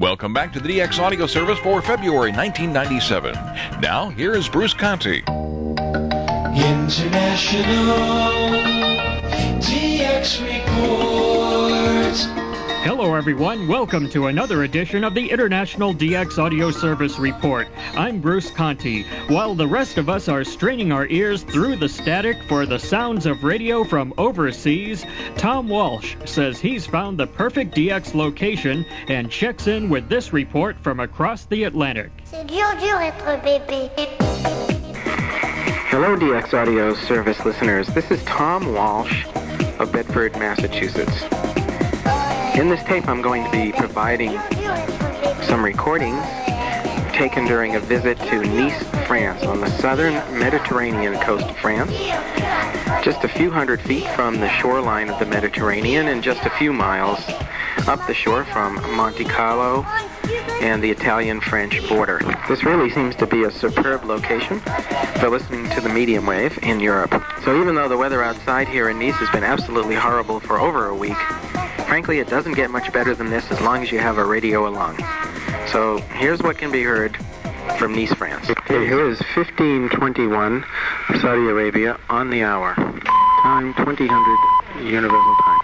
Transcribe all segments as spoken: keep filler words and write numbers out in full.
Welcome back to the D X Audio Service for February nineteen ninety-seven. Now, here is Bruce Conti. International D X Report. Hello, everyone. Welcome to another edition of the International D X Audio Service Report. I'm Bruce Conti. While the rest of us are straining our ears through the static for the sounds of radio from overseas, Tom Walsh says he's found the perfect D X location and checks in with this report from across the Atlantic. C'est dur, dur être bébé. Hello, D X Audio Service listeners. This is Tom Walsh of Bedford, Massachusetts. In this tape, I'm going to be providing some recordings taken during a visit to Nice, France, on the southern Mediterranean coast of France, just a few hundred feet from the shoreline of the Mediterranean and just a few miles up the shore from Monte Carlo and the Italian-French border. This really seems to be a superb location for listening to the medium wave in Europe. So even though the weather outside here in Nice has been absolutely horrible for over a week, frankly, it doesn't get much better than this as long as you have a radio along. So here's what can be heard from Nice, France. Okay, here is fifteen twenty-one Saudi Arabia on the hour. Time twenty hundred Universal Time.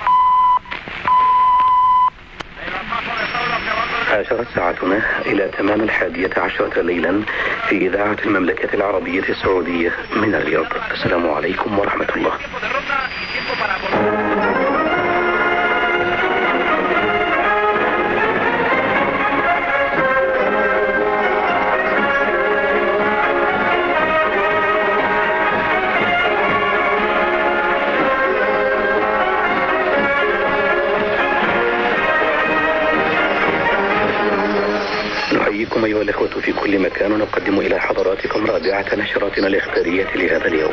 عشرت ساعتنا إلى تمام الحادية عشرة ليلا في إذاعة المملكة العربية السعودية من الرياض. السلام عليكم ورحمة الله. نحييكم أيها الأخوة في كل مكان ونقدم إلى حضراتكم رابعة نشراتنا الإخبارية لهذا اليوم.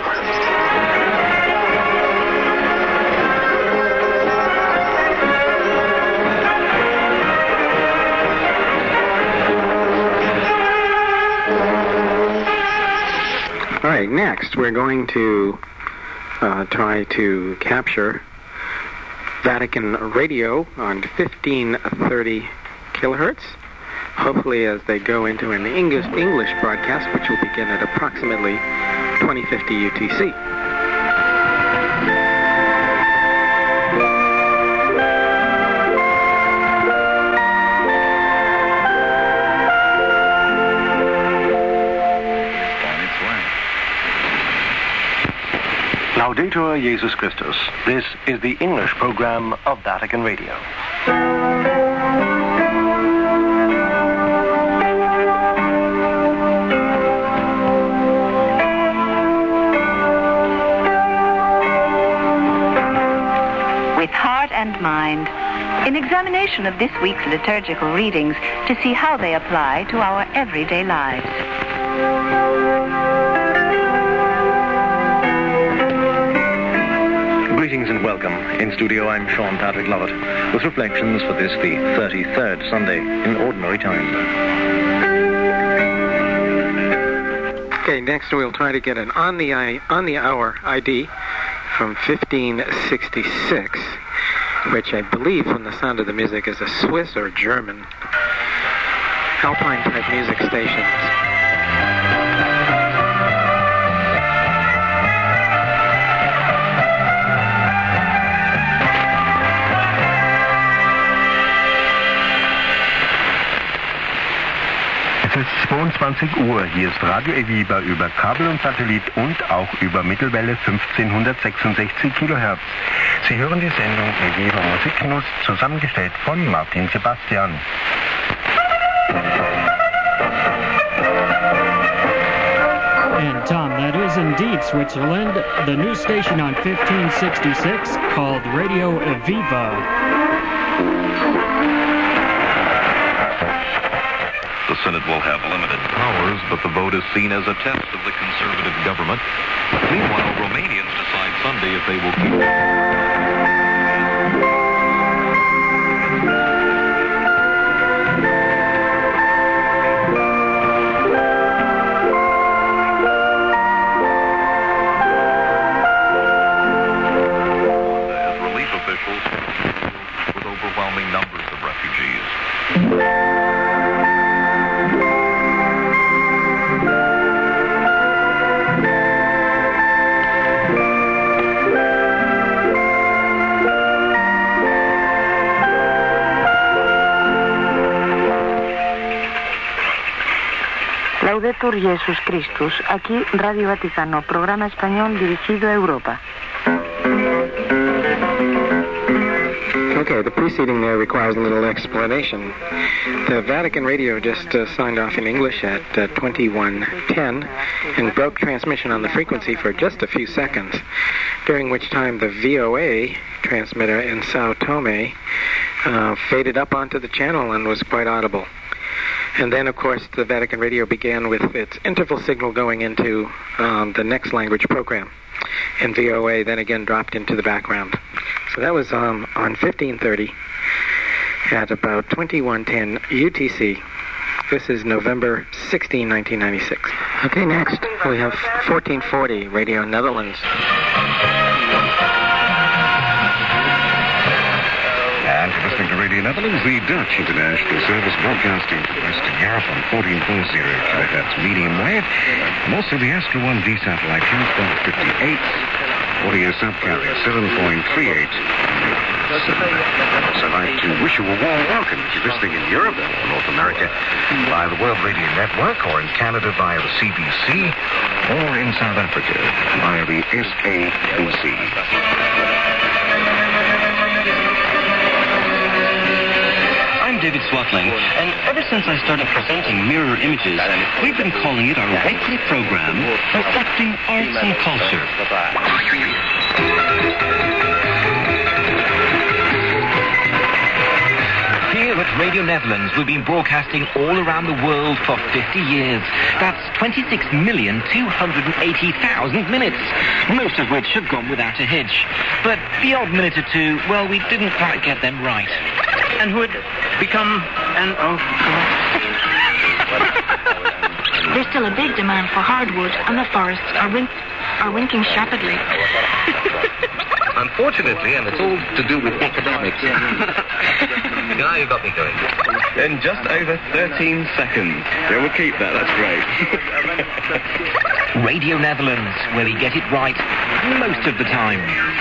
All right, next we're going to uh, try to capture Vatican Radio on fifteen thirty kilohertz. Hopefully as they go into an English English broadcast, which will begin at approximately twenty fifty U T C. Laudetur Jesus Christus. This is the English program of Vatican Radio. And mind, in examination of this week's liturgical readings to see how they apply to our everyday lives. Greetings and welcome. In studio, I'm Sean Patrick Lovett with reflections for this, the thirty-third Sunday in Ordinary Time. Okay, next we'll try to get an on the eye, on the hour I D from fifteen sixty-six. Which I believe from the sound of the music is a Swiss or German Alpine-type music stations. Es ist zweiundzwanzig Uhr. Hier ist Radio Eviva über Kabel und Satellit und auch über Mittelwelle fünfzehnhundertsechsundsechzig Kilohertz. Sie hören die Sendung Eviva Musikgenuss, zusammengestellt von Martin Sebastian. And Tom, that is indeed Switzerland. The new station on fifteen sixty-six called Radio Eviva. The Senate will have limited powers, but the vote is seen as a test of the conservative government. Meanwhile, Romanians decide Sunday if they will keep... As relief officials with overwhelming numbers of refugees. Laudetur Jesus Christus, aquí Radio Vaticano, programa español dirigido a Europa. Okay, the preceding there requires a little explanation. The Vatican Radio just uh, signed off in English at uh, twenty-one ten and broke transmission on the frequency for just a few seconds, during which time the V O A transmitter in Sao Tome uh, faded up onto the channel and was quite audible. And then, of course, the Vatican Radio began with its interval signal going into um, the next language program. And V O A then again dropped into the background. So that was um, on fifteen thirty at about twenty-one ten U T C. This is November sixteenth, nineteen ninety-six. Okay, next we have fourteen forty Radio Netherlands. And you're listening to Radio Netherlands, the Dutch international service broadcasting to Western Europe on fourteen forty kilohertz medium wave, and also the Astra one D satellite transponder fifty-eight, audio subcarrier seven point three eight. So I'd like to wish you a warm welcome if you're listening in Europe or North America via the World Radio Network, or in Canada via the C B C, or in South Africa via the S A B C. I'm David Swatling, and ever since I started presenting Mirror Images, we've been calling it our weekly program, Reflecting Arts and Culture. Here at Radio Netherlands, we've been broadcasting all around the world for fifty years. That's twenty-six million two hundred eighty thousand minutes, most of which have gone without a hitch. But the odd minute or two, well, we didn't quite get them right. And who had become an... Oh, There's still a big demand for hardwood, and the forests are, wink- are winking sharply. Unfortunately, and it's all to do with economics. Now you've got me going. In just over thirteen seconds. Yeah, we'll keep that, that's great. Radio Netherlands, where we get it right most of the time.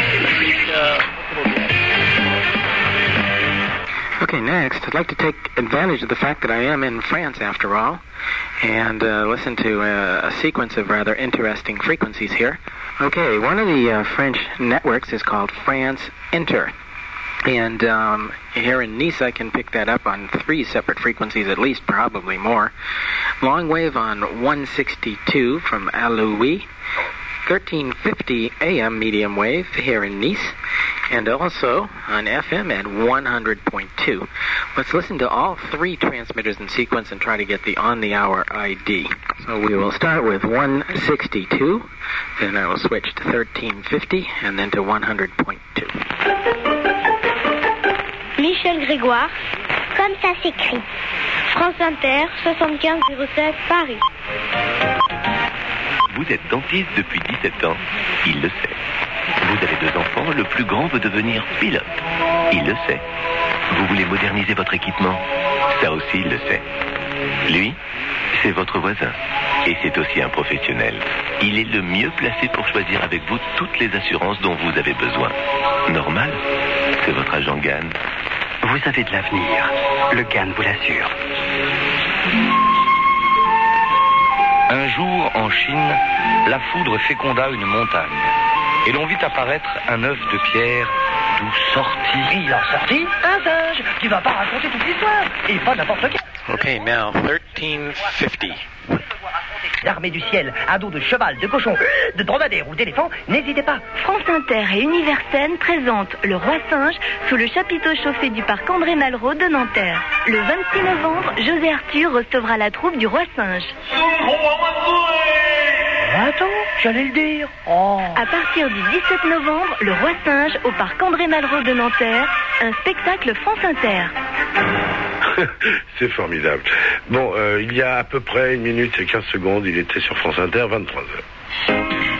Okay, next, I'd like to take advantage of the fact that I am in France, after all, and uh, listen to a, a sequence of rather interesting frequencies here. Okay, one of the uh, French networks is called France Inter. And um, here in Nice, I can pick that up on three separate frequencies, at least, probably more. Long wave on one sixty-two from Allouy, thirteen fifty A M medium wave here in Nice, and also on F M at one hundred point two. Let's listen to all three transmitters in sequence and try to get the on-the-hour I D. So we will start with one sixty-two, then I will switch to thirteen fifty, and then to one hundred point two. Michel Grégoire, comme ça s'écrit. France Inter, soixante-quinze zéro sept, Paris. Vous êtes dentiste depuis dix-sept ans. Il le sait. Vous avez deux enfants. Le plus grand veut devenir pilote. Il le sait. Vous voulez moderniser votre équipement. Ça aussi, il le sait. Lui, c'est votre voisin. Et c'est aussi un professionnel. Il est le mieux placé pour choisir avec vous toutes les assurances dont vous avez besoin. Normal, c'est votre agent Gann. Vous avez de l'avenir. Le Gann vous l'assure. Un jour, en Chine, la foudre féconda une montagne. Et l'on vit apparaître un œuf de pierre d'où sortit... Il en sortit un singe. Tu vas pas raconter toute l'histoire. Et pas n'importe lequel. Okay, now thirteen fifty. L'armée du ciel, à dos de cheval, de cochon, de dromadaire ou d'éléphant, n'hésitez pas. France Inter et Universelle présentent Le Roi Singe sous le chapiteau chauffé du parc André Malraux de Nanterre. Le vingt-six novembre, José Arthur recevra la troupe du Roi Singe. Attends, j'allais le dire. Oh. À partir du dix-sept novembre, Le Roi Singe au parc André Malraux de Nanterre, un spectacle France Inter. C'est formidable. Bon, euh, il y a à peu près une minute et quinze secondes, il était sur France Inter, vingt-trois heures.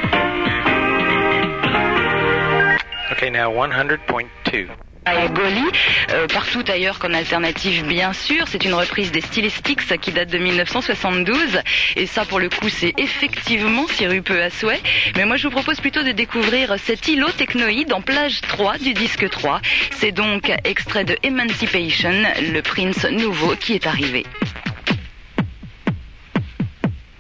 Okay, now one hundred point two. Goli, euh, partout ailleurs qu'en alternative bien sûr, c'est une reprise des Stylistics qui date de mille neuf cent soixante-douze et ça pour le coup c'est effectivement sirupeux à souhait, mais moi je vous propose plutôt de découvrir cet îlot technoïde en plage trois du disque trois, c'est donc extrait de Emancipation, le Prince nouveau qui est arrivé.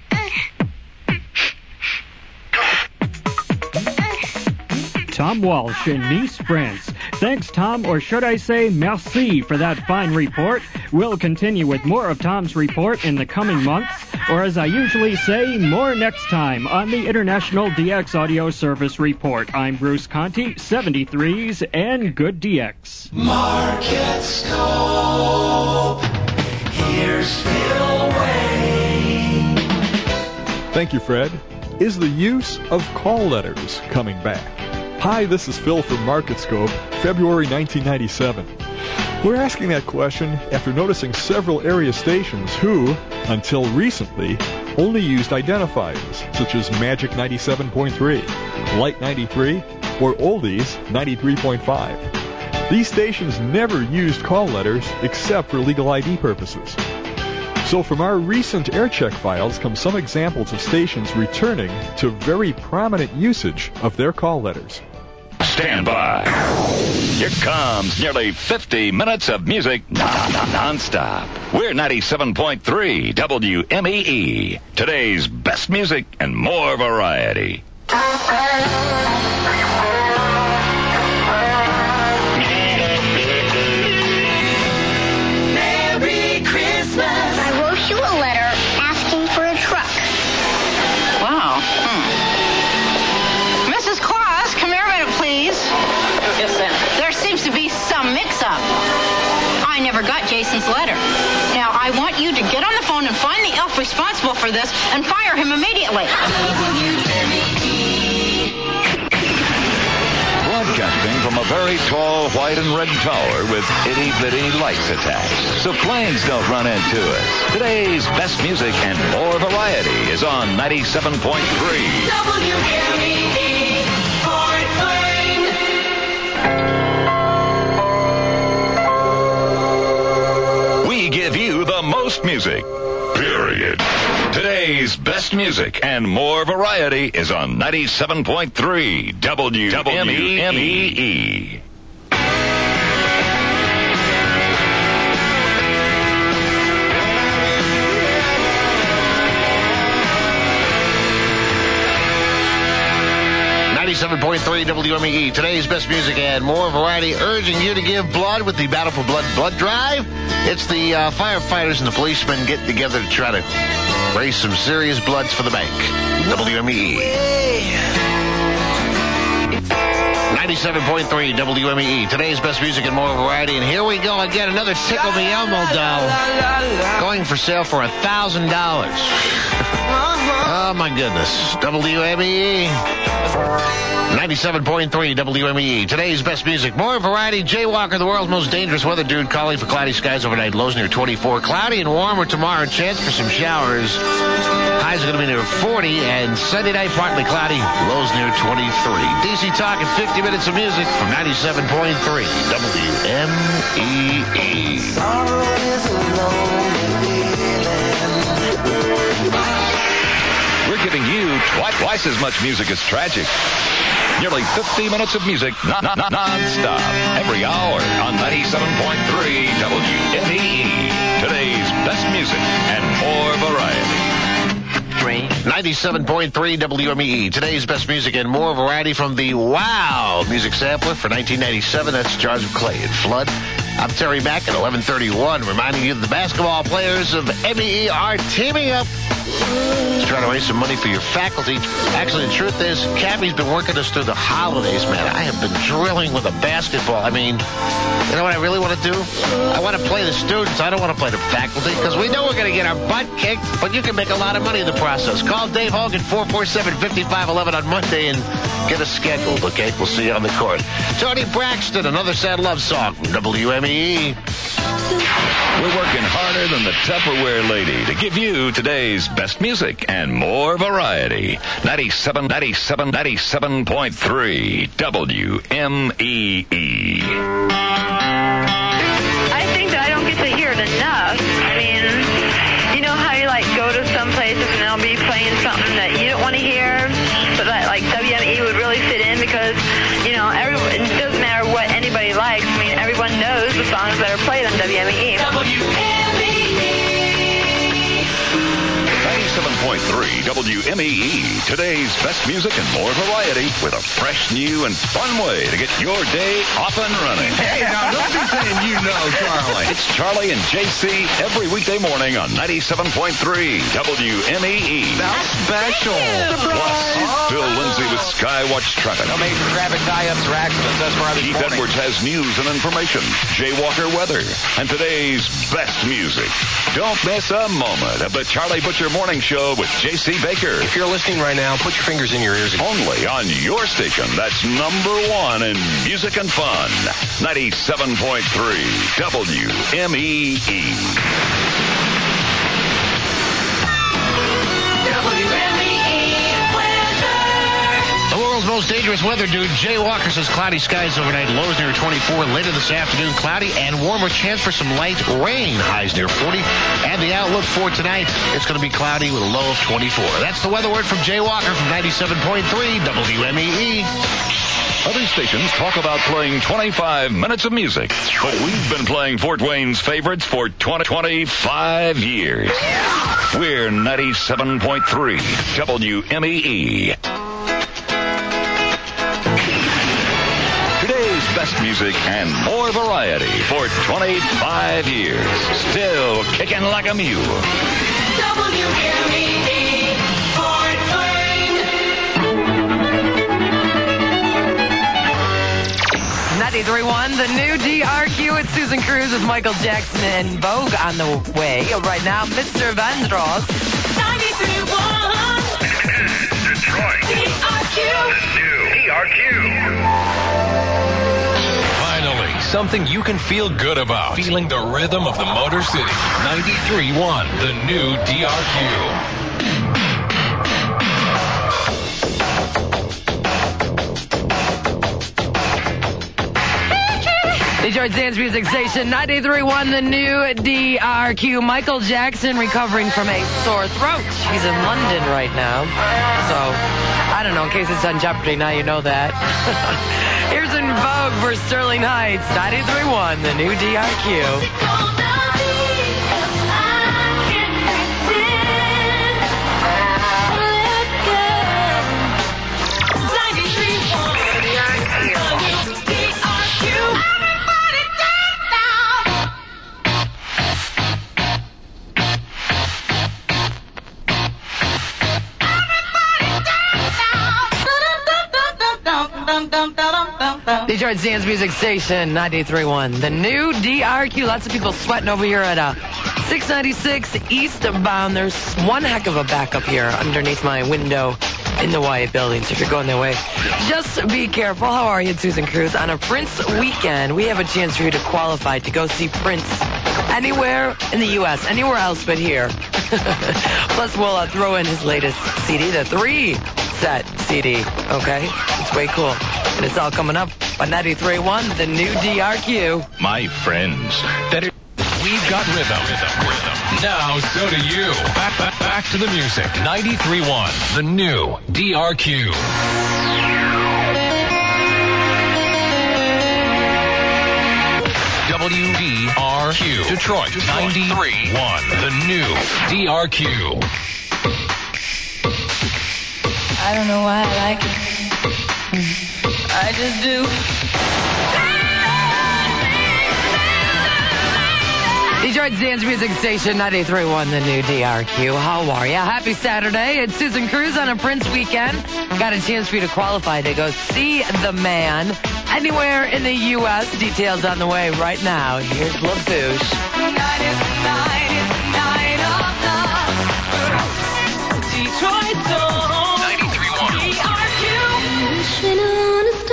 Tom Walsh in Nice, France. Thanks, Tom, or should I say merci for that fine report. We'll continue with more of Tom's report in the coming months, or as I usually say, more next time on the International D X Audio Service Report. I'm Bruce Conti, seventy-threes, and good D X. Market Scope. Here's Phil Wayne. Thank you, Fred. Is the use of call letters coming back? Hi, this is Phil from MarketScope, February nineteen ninety-seven. We're asking that question after noticing several area stations who, until recently, only used identifiers such as Magic ninety-seven point three, Light ninety-three, or Oldies ninety-three point five. These stations never used call letters except for legal I D purposes. So from our recent aircheck files come some examples of stations returning to very prominent usage of their call letters. Stand by. Here comes nearly fifty minutes of music non- non- non-stop. We're ninety-seven point three W M E E. Today's best music and more variety. Merry Christmas. I wrote you a letter asking for a truck. Wow. Hmm. Missus Claus, come here a minute, please. Yes, sir. There seems to be some mix-up. I never got Jason's letter. Now, I want you to get on the phone and find the elf responsible for this and fire him immediately. Broadcasting from a very tall white and red tower with itty-bitty lights attached, so planes don't run into us. Today's best music and more variety is on ninety-seven point three. W M E E, Fort Wayne. We give you the most music. Period. Today's best music and more variety is on ninety-seven point three W M E E. ninety-seven point three W M E E. Today's best music and more variety, urging you to give blood with the Battle for Blood blood drive. It's the uh, firefighters and the policemen getting together to try to raise some serious bloods for the bank. W M E E. ninety-seven point three W M E E. Today's best music and more variety. And here we go again. Another Tickle Me Elmo doll. Going for sale for one thousand dollars. Oh, my goodness. W M E E. ninety-seven point three W M E E. Today's best music. More variety. Jaywalker, the world's most dangerous weather dude, calling for cloudy skies overnight. Lows near twenty-four. Cloudy and warmer tomorrow. Chance for some showers. Highs are going to be near forty. And Sunday night, partly cloudy. Lows near twenty-three. D C Talk at fifty minutes of music from ninety-seven point three W M E E. Sorrow is a lonely We're giving you twice, twice as much music as tragic. Nearly fifty minutes of music non- non- non- non-stop every hour on ninety-seven point three W M E E. Today's best music and more variety. ninety-seven point three W M E E. Today's best music and more variety from the Wow Music Sampler for nineteen ninety-seven. That's Jars of Clay and Flood. I'm Terry Mack at eleven thirty-one, reminding you that the basketball players of M E E are teaming up to try to raise some money for your faculty. Actually, the truth is, Cappy's been working us through the holidays, man. I have been drilling with a basketball. I mean, you know what I really want to do? I want to play the students. I don't want to play the faculty, because we know we're going to get our butt kicked, but you can make a lot of money in the process. Call Dave Hogan, four four seven, five five one one on Monday and get us scheduled, okay? We'll see you on the court. Tony Braxton, another sad love song from W M E E. We're working harder than the Tupperware lady to give you today's best music and more variety. ninety-seven, ninety-seven, ninety-seven point three W M E E. I think that I don't get to hear it enough. I mean, you know how you like go to some places and they'll be playing something that you don't want to hear, but that like W M E would really fit in because, you know, everyone, it doesn't matter what anybody likes. I mean, everyone knows the songs that are played on W M E E. W M E E. ninety-seven point three W M E E. Today's best music and more variety with a fresh, new, and fun way to get your day off and running. Hey, now, don't be saying you know, Charlie. It's Charlie and J C every weekday morning on ninety-seven point three W M E E. That's special. Plus, Phil Lindsay with Skywatch Traffic. No major traffic tie-ups or accidents as far as Keith Edwards has news and information. Jaywalker weather. And today's best music. Don't miss a moment of the Charlie Butcher Morning Show with J C Baker. If you're listening right now, put your fingers in your ears. Only on your station that's number one in music and fun. ninety-seven point three W M E E. The world's most dangerous weather dude, Jay Walker, says cloudy skies overnight, lows near twenty-four. Later this afternoon, cloudy and warmer, chance for some light rain, highs near forty. And the outlook for tonight, it's going to be cloudy with a low of twenty-four. That's the weather word from Jay Walker from ninety-seven point three W M E E. Other stations talk about playing twenty-five minutes of music, but we've been playing Fort Wayne's favorites for twenty, twenty-five years. We're ninety-seven point three W M E E. Today's best music and more variety for twenty-five years. Still kicking like a mule. W M E E, Fort Wayne. ninety-three point one, the new D R Q with Susan Cruz with Michael Jackson and Vogue on the way. Right now, Mister Vandross. ninety-three point one. Detroit. D R Q. The new D R Q. Finally, something you can feel good about. Feeling the rhythm of the Motor City. ninety-three point one, the new D R Q. Detroit's dance music station, ninety-three point one, the new D R Q. Michael Jackson recovering from a sore throat. He's in London right now. So, I don't know, in case it's on Jeopardy, now you know that. Here's in Vogue for Sterling Heights, ninety-three point one, the new D R Q. Detroit's dance music station, ninety-three point one. The new D R Q. Lots of people sweating over here at uh, six ninety-six eastbound. There's one heck of a backup here underneath my window in the Wyatt building. So if you're going that way, just be careful. How are you, Susan Cruz? On a Prince weekend, we have a chance for you to qualify to go see Prince anywhere in the U S, anywhere else but here. Plus, we'll uh, throw in his latest C D, the three-set C D, okay? It's way cool. And it's all coming up on ninety-three point one, the new D R Q. My friends, that is, we've got rhythm, rhythm, rhythm. Now, so do you. Back, back, back to the music. ninety-three point one, the new D R Q. W D R Q. Detroit, ninety-three point one, the new D R Q. I don't know why I like it. I just do. Detroit's dance music station, ninety-three point one, the new D R Q. How are you? Happy Saturday. It's Susan Cruz on a Prince weekend. Got a chance for you to qualify to go see the man anywhere in the U S. Details on the way right now. Here's LaBouche. Tonight is the night, it's the night of the Detroit Zone. ninety-three point one. D R Q. Wishing on a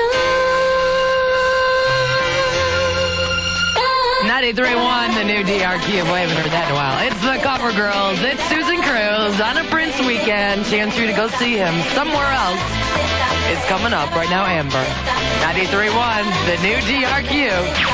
ninety-three point one, the new D R Q. Boy, I haven't heard that in a while. It's the Cover Girls. It's Susan Cruz on a Prince weekend. Chance for you to go see him somewhere else. It's coming up right now, Amber. ninety-three point one, the new D R Q.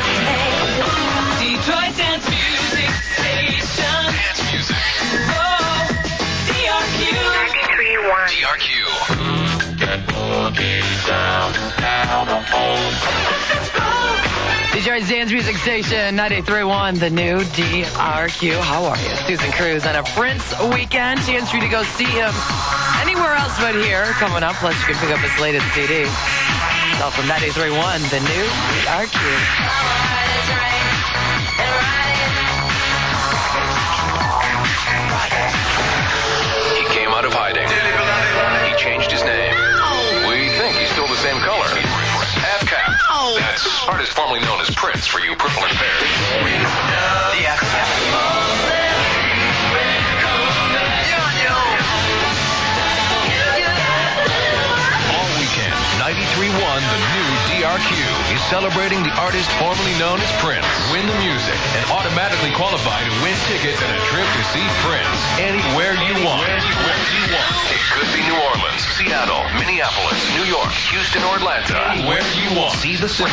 Detroit Dance Music Station. Dance music. Oh, D R Q. ninety-three point one. D R Q. D J Detroit's Dance Music Station, ninety-three point one, the new D R Q. How are you? Susan Cruz on a Prince weekend. Chance for you to go see him anywhere else but here. Coming up, plus you can pick up his latest C D. It's all from ninety-three point one, the new D R Q. He came out of hiding. He changed his name. We think he's still the same color. Half cap. That's artist formerly known as Prince for you purple and fair. All weekend, ninety-three point one, the new D R Q, is celebrating the artist formerly known as Prince. Win the music and automatically qualify to win tickets and a trip to see Prince anywhere you want. Anywhere you want. It could be New Orleans, Seattle, Minneapolis, New York, Houston, or Atlanta. Anywhere you want. See the symbol.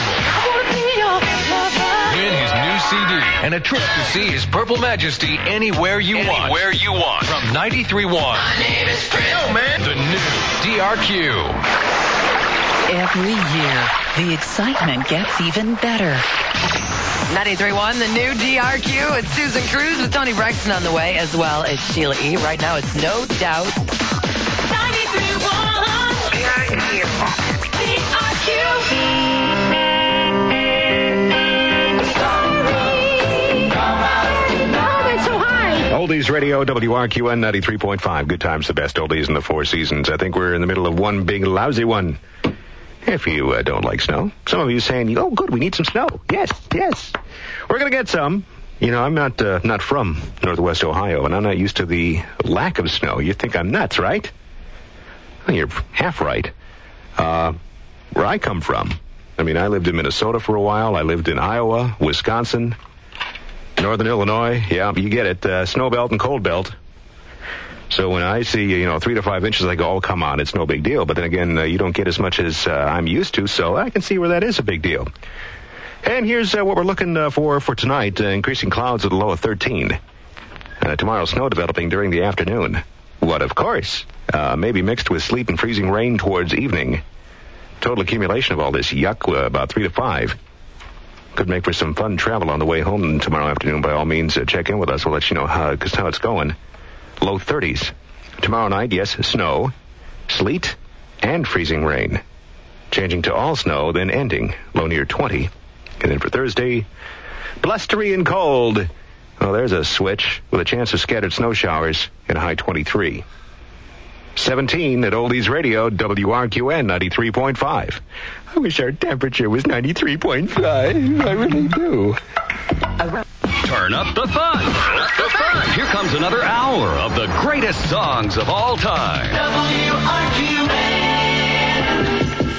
Win his new C D and a trip to see his Purple Majesty anywhere you anywhere want. Anywhere you want. From ninety-three point one. My name is Prince. Yo, man. The new D R Q. Every year, the excitement gets even better. ninety-three point one, the new D R Q. It's Susan Cruz with Tony Braxton on the way, as well as Sheila E. Right now, it's No Doubt. ninety-three point one D R Q. D R Q. Oldies Radio, W R Q N ninety-three point five. Good times, the best oldies in the Four Seasons. I think we're in the middle of one big lousy one. If you uh, don't like snow. Some of you saying, oh, good, we need some snow. Yes, yes. We're going to get some. You know, I'm not uh, not from Northwest Ohio, and I'm not used to the lack of snow. You think I'm nuts, right? Well, you're half right. Uh, where I come from, I mean, I lived in Minnesota for a while. I lived in Iowa, Wisconsin, Northern Illinois. Yeah, you get it. Uh, snow belt and cold belt. So when I see, you know, three to five inches, I go, oh, come on, it's no big deal. But then again, uh, you don't get as much as uh, I'm used to, so I can see where that is a big deal. And here's uh, what we're looking uh, for for tonight. Uh, increasing clouds at a low of thirteen. Uh, tomorrow, snow developing during the afternoon. What, of course, uh, maybe mixed with sleet and freezing rain towards evening. Total accumulation of all this yuck, uh, about three to five. Could make for some fun travel on the way home tomorrow afternoon. By all means, uh, check in with us. We'll let you know how, cause how it's going. Low thirties. Tomorrow night, yes, snow, sleet, and freezing rain. Changing to all snow, then ending. Low near twenty. And then for Thursday, blustery and cold. Well, there's a switch with a chance of scattered snow showers and a high twenty-three. seventeen at Oldies Radio, W R Q N ninety-three point five. I wish our temperature was ninety-three point five. I really do. Turn up the fun. Turn up the fun. Here comes another hour of the greatest songs of all time. W R Q N.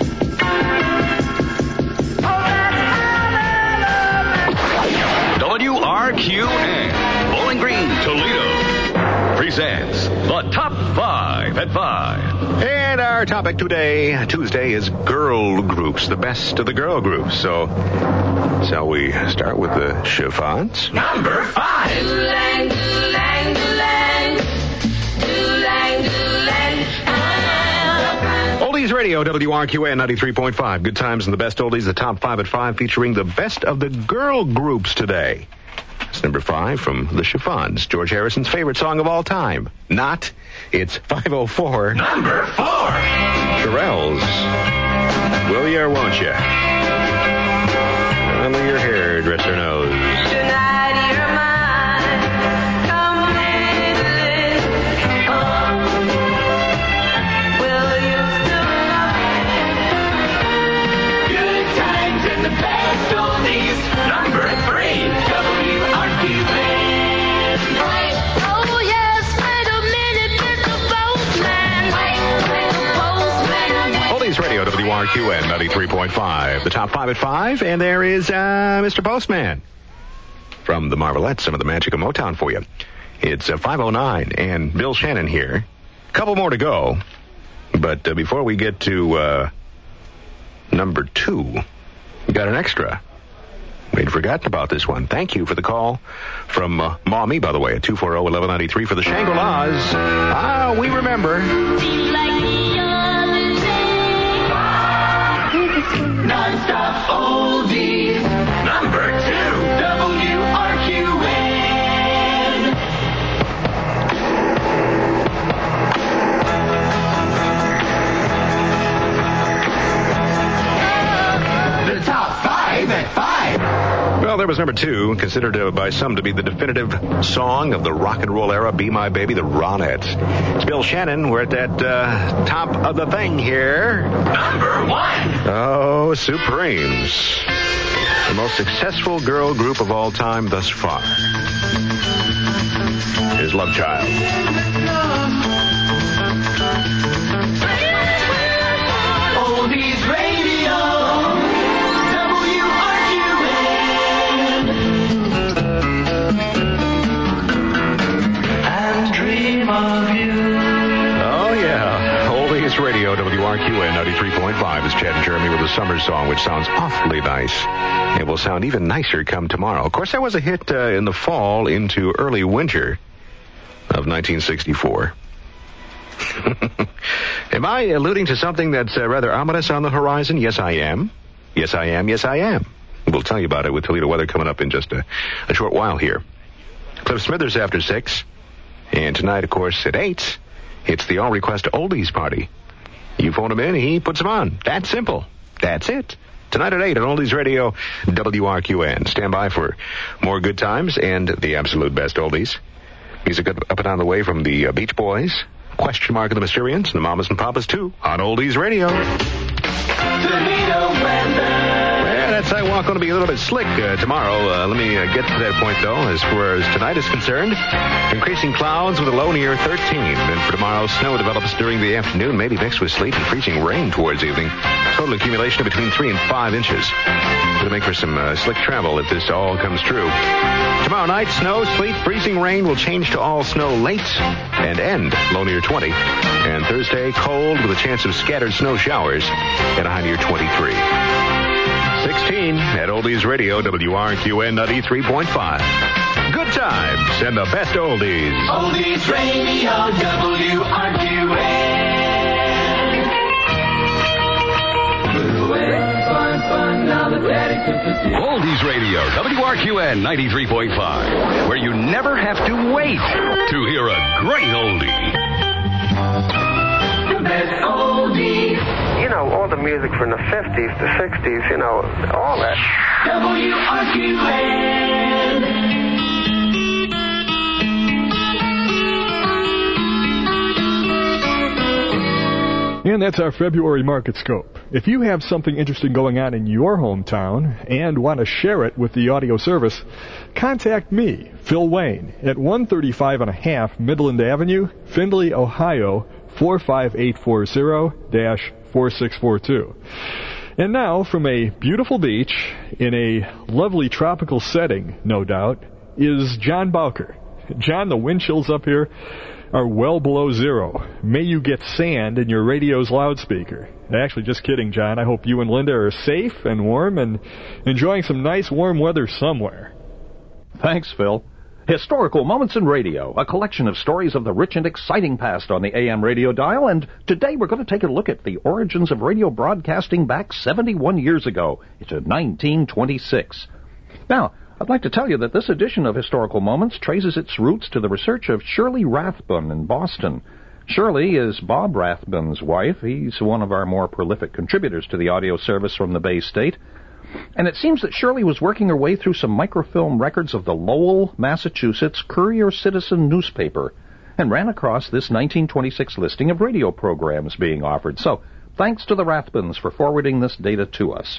W R Q N, Bowling Green, Toledo, presents the Top five at five. And our topic today, Tuesday, is girl groups, the best of the girl groups. So, shall we start with the Chiffons? Number five. Doolang, doolang, doolang. Doolang, doolang. Oldies Radio, W R Q N ninety-three point five. Good times and the best oldies, the top five at five, featuring the best of the girl groups today. It's number five from the Chiffons, George Harrison's favorite song of all time. Not. It's five oh four. Number four. Shirelles. Will you or won't you? Only your hairdresser knows. Tonight you're mine. Completely. Oh. Will you still love me? Good times and the best oldies. Number three. W R Q N. Oh yes, wait a minute, Mister Postman. Wait, wait, Postman. Oldies Radio, W R Q N ninety-three point five. The top five at five, and there is uh, Mister Postman from the Marvelettes, some of the magic of Motown for you. It's uh, five oh nine, and Bill Shannon here. Couple more to go, but uh, before we get to uh, number two, we got an extra. We'd forgotten about this one. Thank you for the call from uh, Mommy, by the way, at two four zero, one one nine three for the Shangri-Las. Ah, we remember. Non-stop oldies. Number there was number two, considered uh, by some to be the definitive song of the rock and roll era, Be My Baby, the Ronettes. It's Bill Shannon. We're at that uh, top of the thing here. Number one. Oh, Supremes. The most successful girl group of all time thus far. Here's Love Child. Oldies Radio, W R Q N. And dream of you. Oh, yeah. Oldies Radio, W R Q N ninety-three point five is Chad and Jeremy with a summer song, which sounds awfully nice. It will sound even nicer come tomorrow. Of course, that was a hit uh, in the fall into early winter of nineteen sixty-four. Am I alluding to something that's uh, rather ominous on the horizon? Yes, I am. Yes, I am. Yes, I am. We'll tell you about it with Toledo weather coming up in just a, a short while here. Cliff Smithers after six. And tonight, of course, at eight, it's the all-request oldies party. You phone him in, he puts them on. That's simple. That's it. Tonight at eight on Oldies Radio, W R Q N. Stand by for more good times and the absolute best oldies. Music up and on the way from the uh, Beach Boys, Question Mark and the Mysterians, and the Mamas and Papas, too, on Oldies Radio. Toledo weather. Yeah, that sidewalk going to be a little bit slick uh, tomorrow. Uh, let me uh, get to that point, though, as far as tonight is concerned. Increasing clouds with a low near thirteen. And for tomorrow, snow develops during the afternoon, maybe mixed with sleet and freezing rain towards evening. Total accumulation of between three and five inches. Going to make for some uh, slick travel if this all comes true. Tomorrow night, snow, sleet, freezing rain will change to all snow late and end low near twenty. And Thursday, cold with a chance of scattered snow showers at a high near twenty-three. sixteen at Oldies Radio, W R Q N ninety-three point five. Good times and the best oldies. Oldies Radio, W R Q N. Fun, fun, now the daddy took the Oldies Radio, W R Q N ninety-three point five, where you never have to wait to hear a great oldie. The best oldies. You know, all the music from the fifties, the sixties, you know, all that. W R Q N. And that's our February Market Scope. If you have something interesting going on in your hometown and want to share it with the audio service, contact me, Phil Wayne, at one thirty-five and a half Midland Avenue, Findlay, Ohio, four five eight four zero dash four six four two. And now, from a beautiful beach in a lovely tropical setting, no doubt, is John Bowker. John, the wind chills up here are well below zero. May you get sand in your radio's loudspeaker. Actually, just kidding, John. I hope you and Linda are safe and warm and enjoying some nice warm weather somewhere. Thanks, Phil. Historical Moments in Radio, a collection of stories of the rich and exciting past on the A M radio dial, and today we're going to take a look at the origins of radio broadcasting back seventy-one years ago. It's in nineteen twenty-six. Now, I'd like to tell you that this edition of Historical Moments traces its roots to the research of Shirley Rathbun in Boston. Shirley is Bob Rathbun's wife. He's one of our more prolific contributors to the audio service from the Bay State. And it seems that Shirley was working her way through some microfilm records of the Lowell, Massachusetts Courier-Citizen newspaper and ran across this nineteen twenty-six listing of radio programs being offered. So, thanks to the Rathbuns for forwarding this data to us.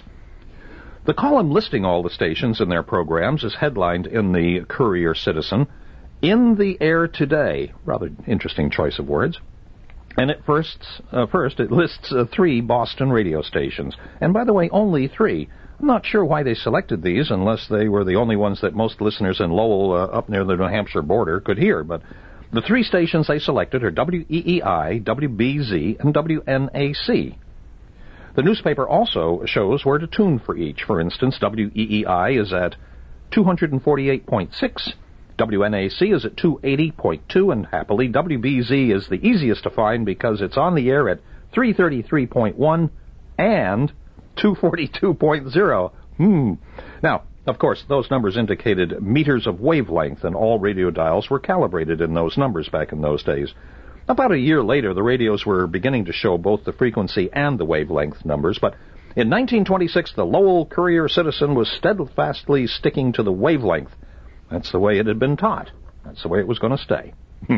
The column listing all the stations and their programs is headlined in the Courier-Citizen, "In the Air Today." Rather interesting choice of words. And at first, uh, first it lists uh, three Boston radio stations. And by the way, only three. I'm not sure why they selected these unless they were the only ones that most listeners in Lowell uh, up near the New Hampshire border could hear. But the three stations they selected are W E E I, W B Z, and W N A C. The newspaper also shows where to tune for each. For instance, W E E I is at two forty-eight point six, W N A C is at two eighty point two, and happily, W B Z is the easiest to find because it's on the air at three thirty-three point one and two forty-two point zero. Hmm. Now, of course, those numbers indicated meters of wavelength, and all radio dials were calibrated in those numbers back in those days. About a year later, the radios were beginning to show both the frequency and the wavelength numbers, but In nineteen twenty-six, the Lowell Courier-Citizen was steadfastly sticking to the wavelength. That's the way it had been taught. That's the way it was going to stay.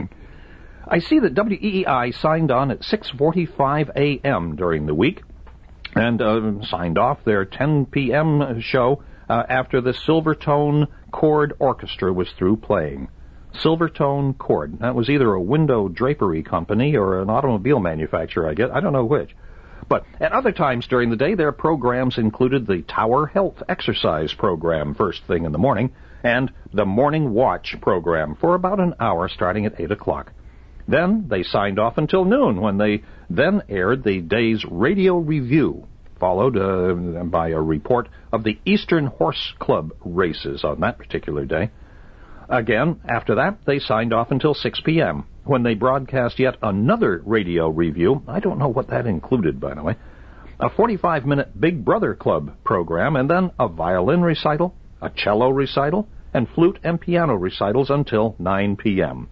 I see that W E E I signed on at six forty-five a.m. during the week and uh, signed off their ten p.m. show uh, after the Silvertone Chord Orchestra was through playing. Silvertone Chord. That was either a window drapery company or an automobile manufacturer, I guess. I don't know which. But at other times during the day, their programs included the Tower Health Exercise program first thing in the morning and the Morning Watch program for about an hour starting at eight o'clock. Then they signed off until noon when they then aired the day's radio review, followed uh, by a report of the Eastern Horse Club races on that particular day. Again, after that, they signed off until six p.m. when they broadcast yet another radio review. I don't know what that included, by the way. A forty-five minute Big Brother Club program, and then a violin recital, a cello recital, and flute and piano recitals until nine p.m.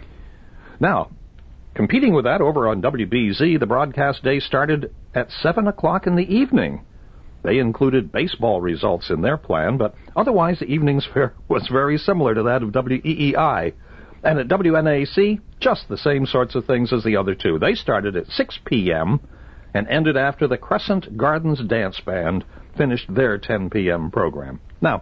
Now, competing with that over on W B Z, the broadcast day started at seven o'clock in the evening. They included baseball results in their plan, but otherwise the evening's fare was very similar to that of W E E I. And at W N A C, just the same sorts of things as the other two. They started at six p.m. and ended after the Crescent Gardens Dance Band finished their ten p.m. program. Now,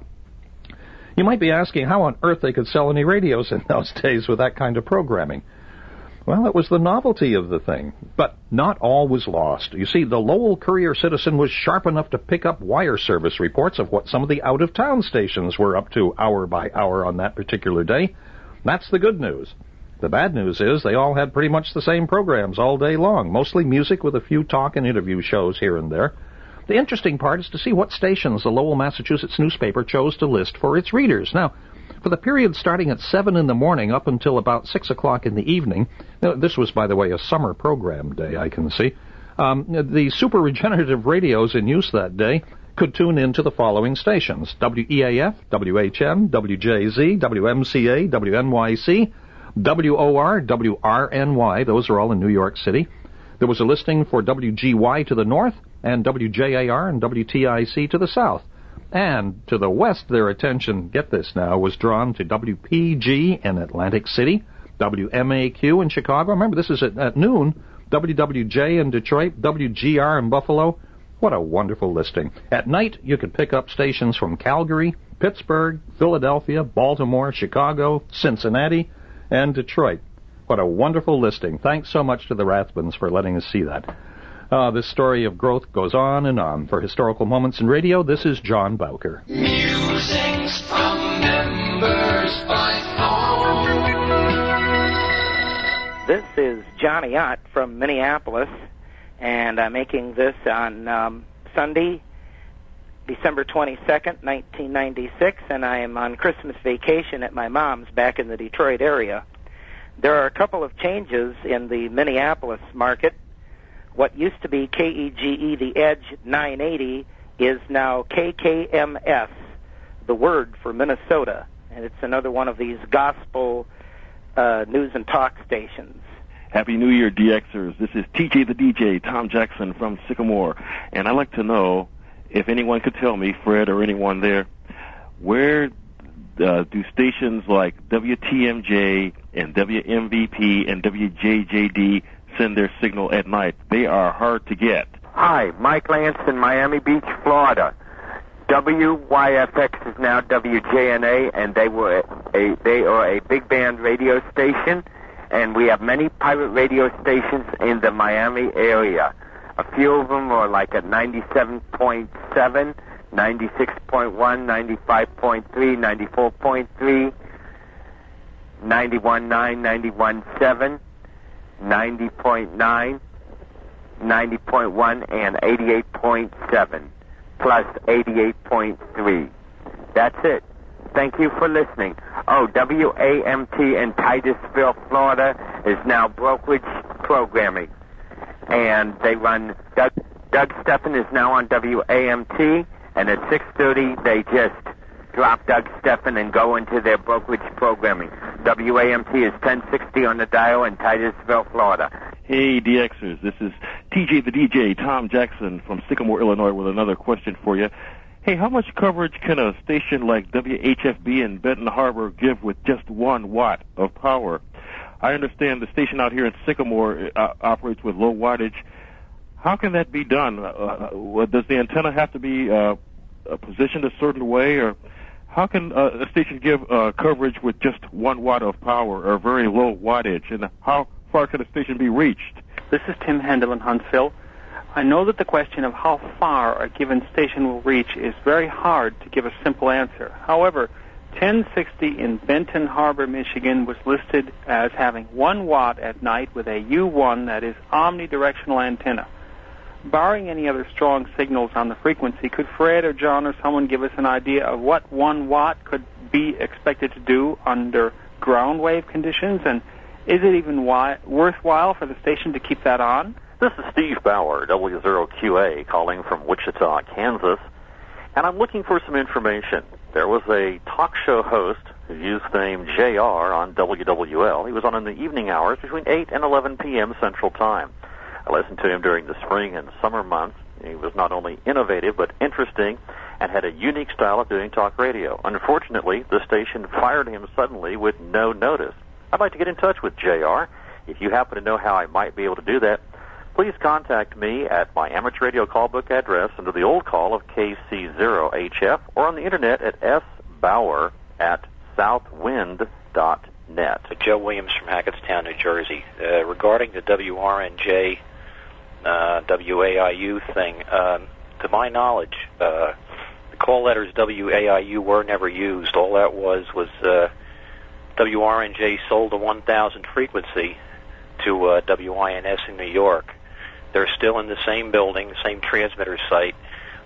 you might be asking how on earth they could sell any radios in those days with that kind of programming. Well, it was the novelty of the thing. But not all was lost. You see, the Lowell Courier-Citizen was sharp enough to pick up wire service reports of what some of the out-of-town stations were up to hour by hour on that particular day. That's the good news. The bad news is they all had pretty much the same programs all day long, mostly music with a few talk and interview shows here and there. The interesting part is to see what stations the Lowell, Massachusetts newspaper chose to list for its readers. Now, for the period starting at seven in the morning up until about six o'clock in the evening, this was, by the way, a summer program day, I can see, um, the super regenerative radios in use that day could tune in to the following stations: W E A F, W H M, W J Z, W M C A, W N Y C, W O R, W R N Y. Those are all in New York City. There was a listing for W G Y to the north and W J A R and W T I C to the south. And to the west, their attention, get this now, was drawn to W P G in Atlantic City, W M A Q in Chicago. Remember, this is at, at noon. W W J in Detroit, W G R in Buffalo. What a wonderful listing. At night, you could pick up stations from Calgary, Pittsburgh, Philadelphia, Baltimore, Chicago, Cincinnati, and Detroit. What a wonderful listing. Thanks so much to the Rathbans for letting us see that. Uh, this story of growth goes on and on. For Historical Moments in Radio, this is John Bowker. Musings from members by phone. This is Johnny Ott from Minneapolis, and I'm making this on um, Sunday, December twenty-second, nineteen ninety-six, and I am on Christmas vacation at my mom's back in the Detroit area. There are a couple of changes in the Minneapolis market. What used to be K E G E, the Edge nine eighty, is now K K M S, the word for Minnesota. And it's another one of these gospel uh, news and talk stations. Happy New Year, D Xers. This is T J the D J, Tom Jackson from Sycamore. And I'd like to know if anyone could tell me, Fred or anyone there, where uh, do stations like W T M J and W M V P and W J J D send their signal at night? They are hard to get. Hi, Mike Lance in Miami Beach, Florida. W Y F X is now W J N A, and they were a they are a big band radio station, and we have many pirate radio stations in the Miami area. A few of them are like at ninety-seven point seven, ninety-six point one, ninety-five point three, ninety-four point three, ninety-one point nine, ninety-one point seven, ninety point nine, ninety point one, and eighty-eight point seven, plus eighty-eight point three. That's it. Thank you for listening. Oh, W A M T in Titusville, Florida is now brokerage programming. And they run, Doug, Doug Steffen is now on W A M T, and at six thirty they just drop Doug Steffen and go into their brokerage programming. W A M T is ten sixty on the dial in Titusville, Florida. Hey, D Xers, this is T J the D J, Tom Jackson from Sycamore, Illinois, with another question for you. Hey, how much coverage can a station like W H F B in Benton Harbor give with just one watt of power? I understand the station out here in Sycamore uh, operates with low wattage. How can that be done? Uh, does the antenna have to be uh, positioned a certain way, or how can uh, a station give uh, coverage with just one watt of power or very low wattage, and how far can a station be reached? This is Tim Handel in Huntsville. I know that the question of how far a given station will reach is very hard to give a simple answer. However, ten sixty in Benton Harbor, Michigan was listed as having one watt at night with a U one, that is omnidirectional antenna. Barring any other strong signals on the frequency, could Fred or John or someone give us an idea of what one watt could be expected to do under ground wave conditions, and is it even wi- worthwhile for the station to keep that on? This is Steve Bauer, W zero Q A, calling from Wichita, Kansas, and I'm looking for some information. There was a talk show host who used the name J R on W W L. He was on in the evening hours between eight and eleven p.m. Central Time. I listened to him during the spring and summer months. He was not only innovative but interesting and had a unique style of doing talk radio. Unfortunately, the station fired him suddenly with no notice. I'd like to get in touch with J R. If you happen to know how I might be able to do that, please contact me at my amateur radio callbook address under the old call of K C zero H F or on the internet at sbauer at southwind dot net. Joe Williams from Hackettstown, New Jersey. Uh, regarding the W R N J, uh, W A I U thing, um, to my knowledge, uh, the call letters W A I U were never used. All that was was uh, W R N J sold a one thousand frequency to uh, W I N S in New York. They're still in the same building, the same transmitter site.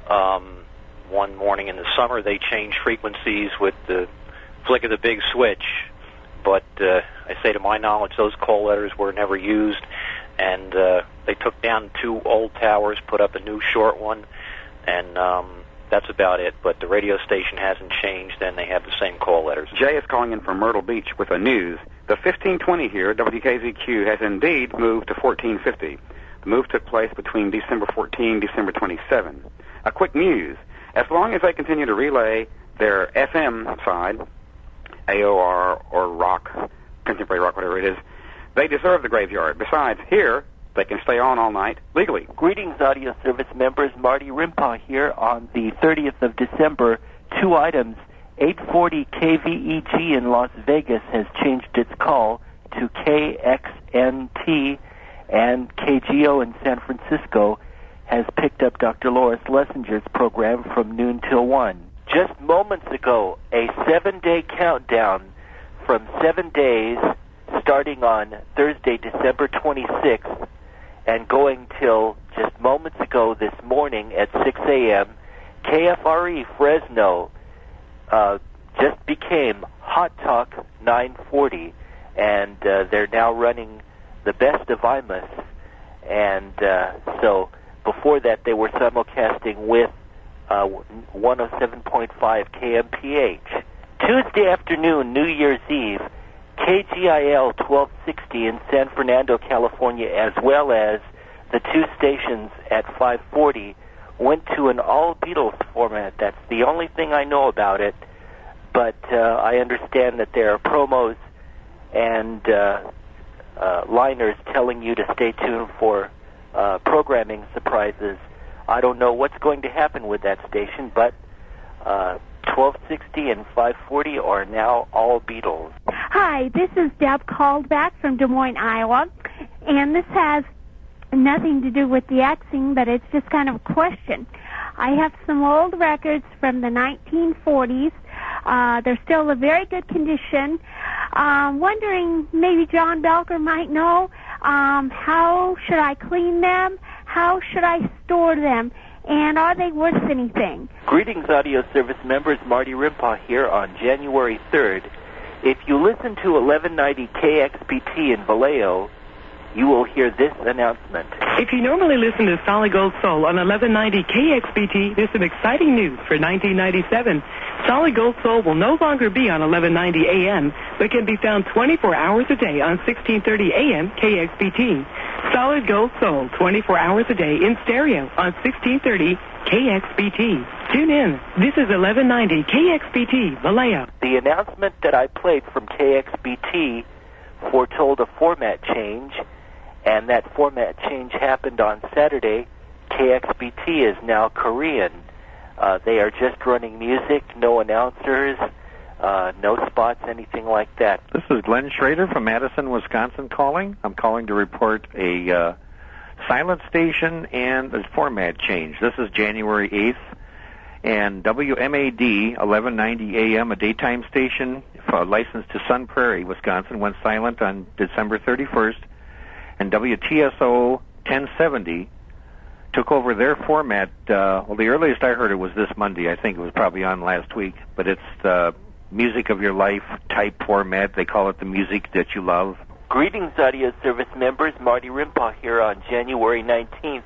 Um, one morning in the summer, they changed frequencies with the flick of the big switch. But uh, I say to my knowledge, those call letters were never used, and uh, they took down two old towers, put up a new short one, and um, that's about it. But the radio station hasn't changed, and they have the same call letters. Jay is calling in from Myrtle Beach with the news. The fifteen twenty here, W K Z Q, has indeed moved to fourteen fifty. The move took place between December fourteenth and December twenty-seventh. A quick news. As long as they continue to relay their F M side, A O R or rock, contemporary rock, whatever it is, they deserve the graveyard. Besides, here, they can stay on all night legally. Greetings, audio service members. Marty Rimpaw here on the thirtieth of December. Two items. eight forty K V E G in Las Vegas has changed its call to K X N T, and K G O in San Francisco has picked up Doctor Loris Lessinger's program from noon till one. Just moments ago, a seven-day countdown from seven days starting on Thursday, December twenty-sixth, and going till just moments ago this morning at six a.m., K F R E Fresno uh, just became Hot Talk nine forty, and uh, they're now running the best of I M U S, and uh, so before that they were simulcasting with uh, one oh seven point five K M P H. Tuesday afternoon, New Year's Eve, K G I L twelve sixty in San Fernando, California, as well as the two stations at five forty, went to an all-Beatles format. That's the only thing I know about it, but uh, I understand that there are promos and uh, uh, liners telling you to stay tuned for uh, programming surprises. I don't know what's going to happen with that station, but uh, twelve sixty and five forty are now all Beatles. Hi, this is Deb Caldback from Des Moines, Iowa, and this has nothing to do with the Xing, but it's just kind of a question. I have some old records from the nineteen forties. Uh, they're still in very good condition. Um, wondering, maybe John Belker might know, um, how should I clean them? How should I store them? And are they worth anything? Greetings, audio service members. Marty Rimpaw here on January third. If you listen to eleven ninety K X P T in Vallejo, you will hear this announcement. If you normally listen to Solid Gold Soul on eleven ninety K X P T, there's some exciting news for nineteen ninety-seven. Solid Gold Soul will no longer be on eleven ninety A M, but can be found twenty-four hours a day on sixteen thirty A M K X B T. Solid Gold Soul, twenty-four hours a day in stereo on sixteen thirty K X B T. Tune in. This is eleven ninety K X B T, Vallejo. The announcement that I played from K X B T foretold a format change, and that format change happened on Saturday. K X B T is now Korean. Uh, they are just running music, no announcers, uh, no spots, anything like that. This is Glenn Schrader from Madison, Wisconsin calling. I'm calling to report a uh, silent station and a format change. This is January eighth, and W M A D eleven ninety A M, a daytime station uh, licensed to Sun Prairie, Wisconsin, went silent on December thirty-first, and W T S O ten seventy took over their format. Uh, well, the earliest I heard it was this Monday. I think it was probably on last week. But it's the music of your life type format. They call it the music that you love. Greetings, audio service members. Marty Rimpaw here on January nineteenth.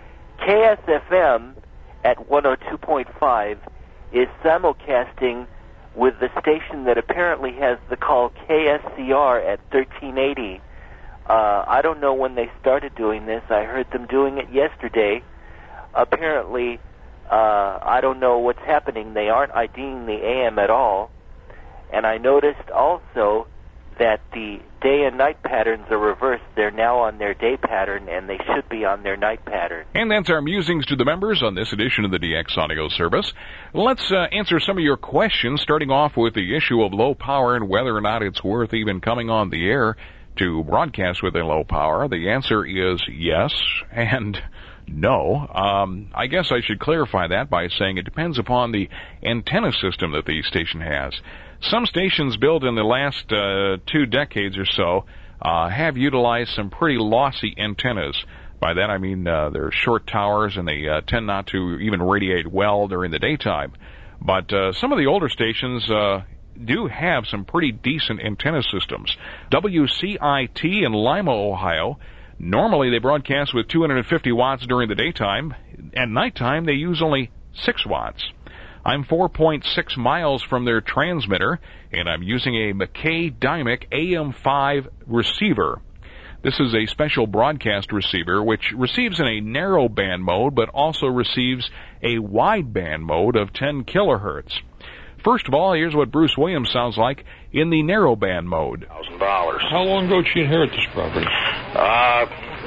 K S F M at one oh two point five is simulcasting with the station that apparently has the call K S C R at thirteen eighty. Uh, I don't know when they started doing this. I heard them doing it yesterday. Apparently, uh, I don't know what's happening. They aren't IDing the A M at all. And I noticed also that the day and night patterns are reversed. They're now on their day pattern, and they should be on their night pattern. And that's our musings to the members on this edition of the D X Audio Service. Let's uh, answer some of your questions, starting off with the issue of low power and whether or not it's worth even coming on the air to broadcast with a low power. The answer is yes and no. Um, I guess I should clarify that by saying it depends upon the antenna system that the station has. Some stations built in the last uh, two decades or so uh, have utilized some pretty lossy antennas. By that I mean uh, they're short towers and they uh, tend not to even radiate well during the daytime. But uh, some of the older stations uh, do have some pretty decent antenna systems. W C I T in Lima, Ohio, normally they broadcast with two hundred fifty watts during the daytime. At nighttime, they use only six watts. I'm four point six miles from their transmitter, and I'm using a McKay Dymic A M five receiver. This is a special broadcast receiver which receives in a narrow band mode, but also receives a wide band mode of ten kilohertz. First of all, here's what Bruce Williams sounds like in the narrow band mode. Thousand dollars. How long ago did you inherit this property? Uh,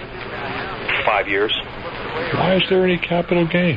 five years. Why is there any capital gain?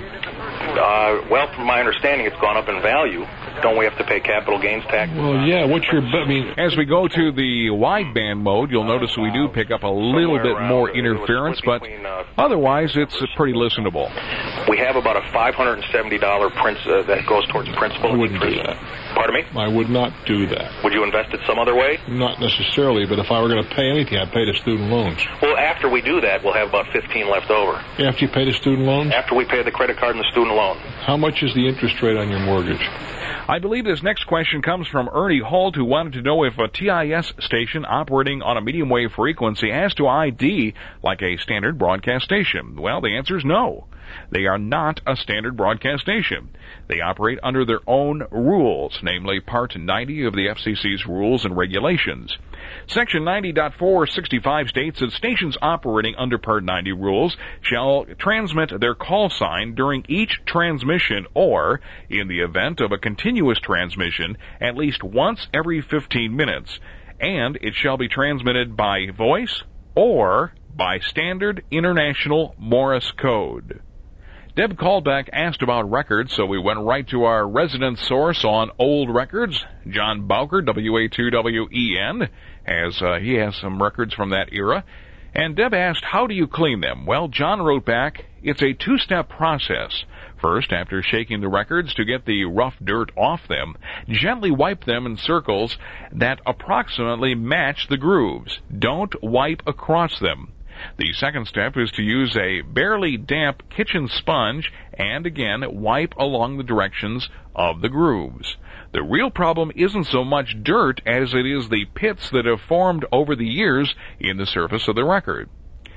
Uh, well, from my understanding, it's gone up in value. Don't we have to pay capital gains tax? Well, yeah. What's your? I mean, as we go to the wideband mode, you'll notice we do pick up a little bit more interference, but otherwise it's pretty listenable. We have about a five hundred seventy dollars prince uh, that goes towards principal. I wouldn't do that. Pardon me? I would not do that. Would you invest it some other way? Not necessarily, but if I were going to pay anything, I'd pay the student loans. Well, after we do that, we'll have about fifteen left over. After you pay the student loans? After we pay the credit card and the student loan. How much is the interest rate on your mortgage? I believe this next question comes from Ernie Holt, who wanted to know if a T I S station operating on a medium wave frequency has to I D like a standard broadcast station. Well, the answer is no. They are not a standard broadcast station. They operate under their own rules, namely Part ninety of the F C C's Rules and Regulations. Section ninety point four sixty-five states that stations operating under Part ninety rules shall transmit their call sign during each transmission or, in the event of a continuous transmission, at least once every fifteen minutes, and it shall be transmitted by voice or by standard international Morse code. Deb Callback asked about records, so we went right to our resident source on old records. John Bowker, W A two W E N, has uh, he has some records from that era. And Deb asked, how do you clean them? Well, John wrote back, it's a two-step process. First, after shaking the records to get the rough dirt off them, gently wipe them in circles that approximately match the grooves. Don't wipe across them. The second step is to use a barely damp kitchen sponge and, again, wipe along the directions of the grooves. The real problem isn't so much dirt as it is the pits that have formed over the years in the surface of the record.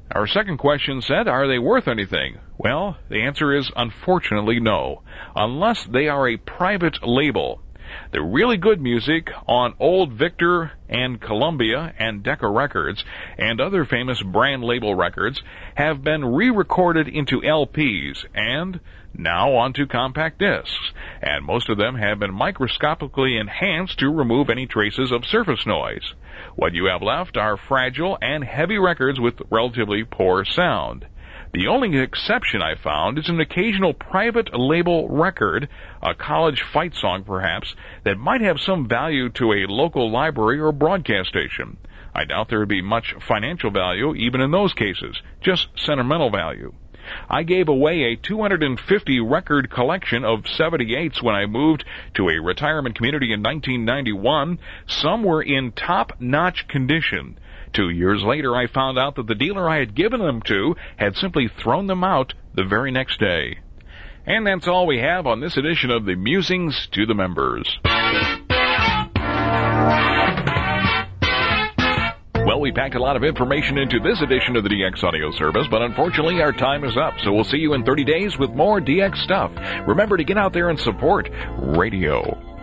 Our second question said, are they worth anything? Well, the answer is unfortunately no, unless they are a private label. The really good music on Old Victor and Columbia and Decca Records and other famous brand label records have been re-recorded into L Ps and now onto compact discs, and most of them have been microscopically enhanced to remove any traces of surface noise. What you have left are fragile and heavy records with relatively poor sound. The only exception I found is an occasional private label record, a college fight song perhaps, that might have some value to a local library or broadcast station. I doubt there would be much financial value even in those cases, just sentimental value. I gave away a two hundred fifty record collection of seventy-eights when I moved to a retirement community in nineteen ninety-one. Some were in top-notch condition. Two years later, I found out that the dealer I had given them to had simply thrown them out the very next day. And that's all we have on this edition of the Musings to the Members. Well, we packed a lot of information into this edition of the D X Audio Service, but unfortunately our time is up, so we'll see you in thirty days with more D X stuff. Remember to get out there and support radio.